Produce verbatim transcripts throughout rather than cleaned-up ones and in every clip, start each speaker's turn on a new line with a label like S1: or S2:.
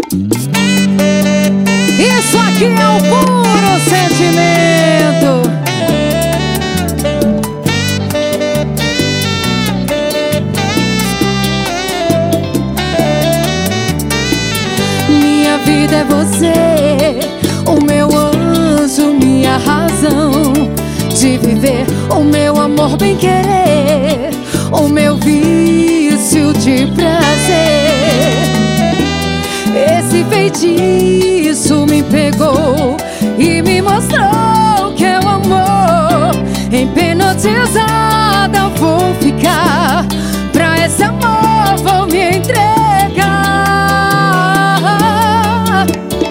S1: Isso aqui é o puro sentimento. Minha vida é você, o meu anjo, minha razão de viver, o meu amor bem querer, o meu vício de prazer. Esse feitiço me pegou e me mostrou que é o amor. Hipnotizada vou ficar, pra esse amor vou me entregar.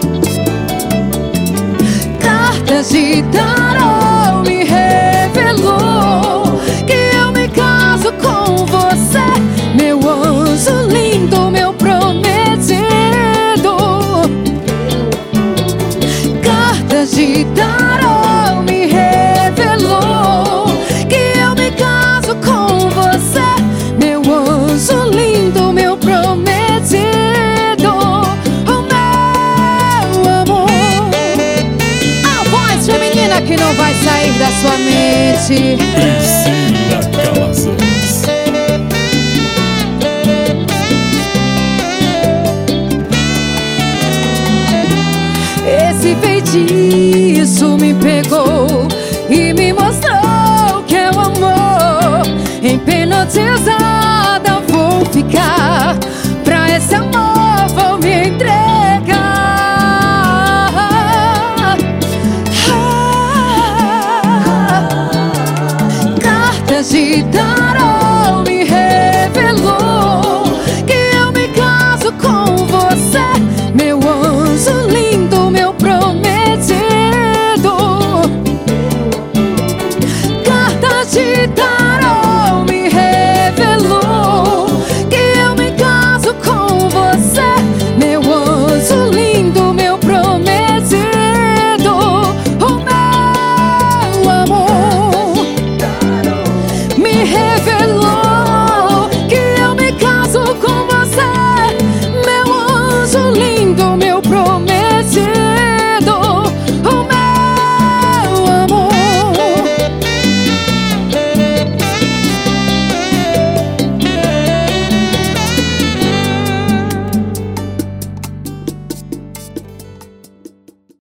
S1: Cartas de tarô me revelou que eu me caso com você, meu anjo lindo, meu prometido. Cartas de tarô me revelou que eu me caso com você, meu anjo lindo, meu prometido, o meu amor. A voz feminina que não vai sair da sua mente.
S2: Priscila Calazans.
S1: Esse feitiço me pegou e me mostrou que é o amor. Hipnotizada vou ficar,